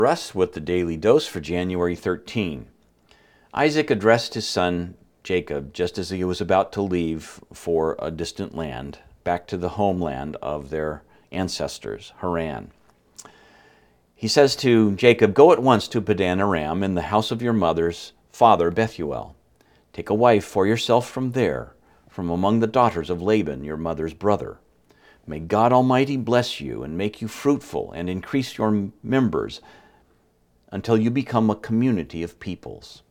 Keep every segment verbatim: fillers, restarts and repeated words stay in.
For us with the Daily Dose for January thirteenth. Isaac addressed his son Jacob just as he was about to leave for a distant land, back to the homeland of their ancestors, Haran. He says to Jacob, "Go at once to Padan Aram in the house of your mother's father Bethuel. Take a wife for yourself from there, from among the daughters of Laban, your mother's brother. May God Almighty bless you and make you fruitful and increase your members until you become a community of peoples."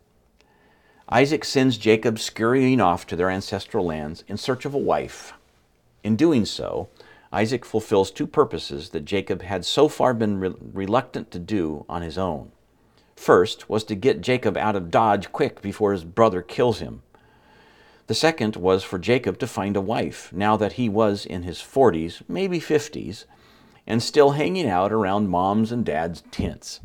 Isaac sends Jacob scurrying off to their ancestral lands in search of a wife. In doing so, Isaac fulfills two purposes that Jacob had so far been re- reluctant to do on his own. First was to get Jacob out of Dodge quick before his brother kills him. The second was for Jacob to find a wife, now that he was in his forties, maybe fifties, and still hanging out around mom's and dad's tents.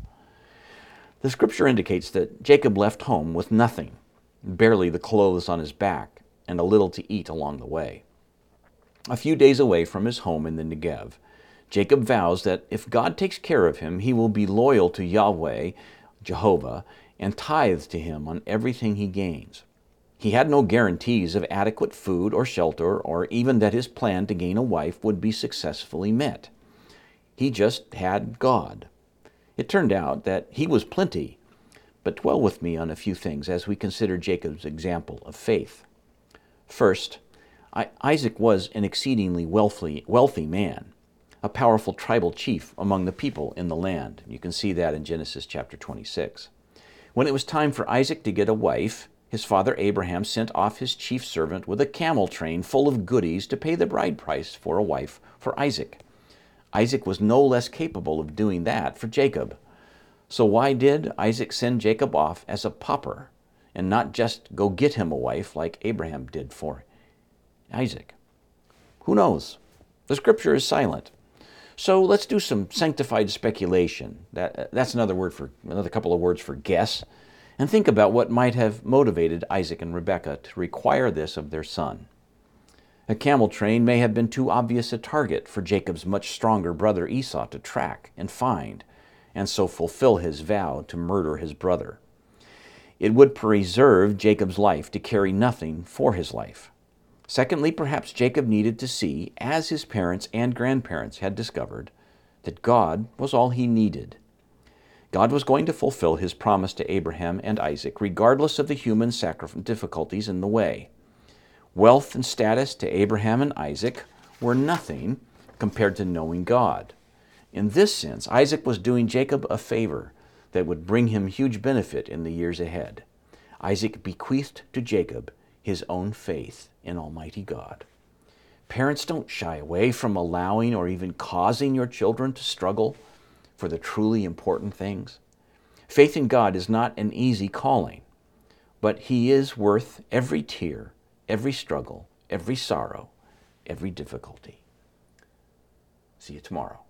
The scripture indicates that Jacob left home with nothing, barely the clothes on his back, and a little to eat along the way. A few days away from his home in the Negev, Jacob vows that if God takes care of him, he will be loyal to Yahweh, Jehovah, and tithe to him on everything he gains. He had no guarantees of adequate food or shelter, or even that his plan to gain a wife would be successfully met. He just had God. It turned out that he was plenty, but dwell with me on a few things as we consider Jacob's example of faith. First, Isaac was an exceedingly wealthy, wealthy man, a powerful tribal chief among the people in the land. You can see that in Genesis chapter twenty-six. When it was time for Isaac to get a wife, his father Abraham sent off his chief servant with a camel train full of goodies to pay the bride price for a wife for Isaac. Isaac was no less capable of doing that for Jacob. So why did Isaac send Jacob off as a pauper and not just go get him a wife like Abraham did for Isaac? Who knows? The scripture is silent. So let's do some sanctified speculation. That, that's another word for another couple of words for guess, and think about what might have motivated Isaac and Rebekah to require this of their son. A camel train may have been too obvious a target for Jacob's much stronger brother Esau to track and find, and so fulfill his vow to murder his brother. It would preserve Jacob's life to carry nothing for his life. Secondly, perhaps Jacob needed to see, as his parents and grandparents had discovered, that God was all he needed. God was going to fulfill his promise to Abraham and Isaac, regardless of the human sacrifice difficulties in the way. Wealth and status to Abraham and Isaac were nothing compared to knowing God. In this sense, Isaac was doing Jacob a favor that would bring him huge benefit in the years ahead. Isaac bequeathed to Jacob his own faith in Almighty God. Parents, don't shy away from allowing or even causing your children to struggle for the truly important things. Faith in God is not an easy calling, but He is worth every tear, every struggle, every sorrow, every difficulty. See you tomorrow.